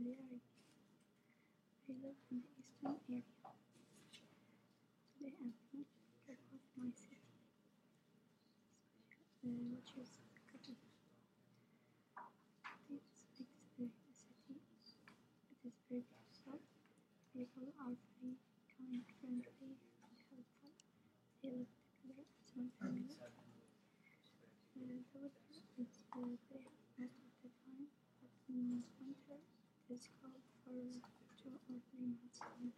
I live in the eastern area. Today I'm thinking about my city, which is Qatar. This big city, it is very beautiful. People are very kind, friendly, and helpful. I live together as one family. The weather is very hot most of the time, but in winter it is cold for 2 or 3 months only.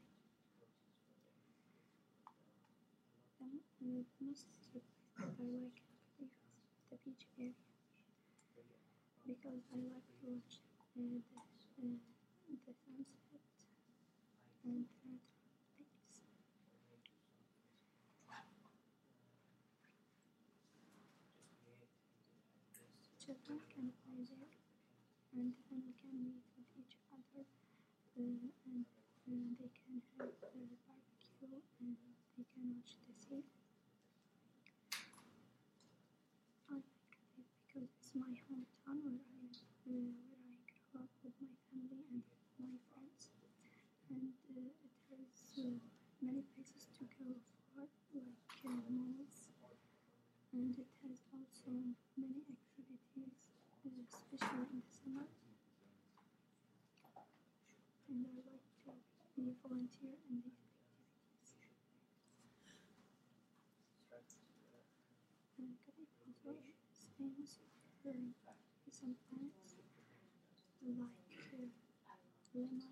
The most place that I like is the beach area because I like to watch the sunset and travel place. Children can play there and then we can meet with each other and they can have barbecue and they can watch the sea. I like it because it's my hometown where I grew up with my family and my friends, and it has many places to go for, like malls, and it has also many activities, especially in the summer. And I like to be a volunteer in these activities. Qatar also is famous for some plants like lemon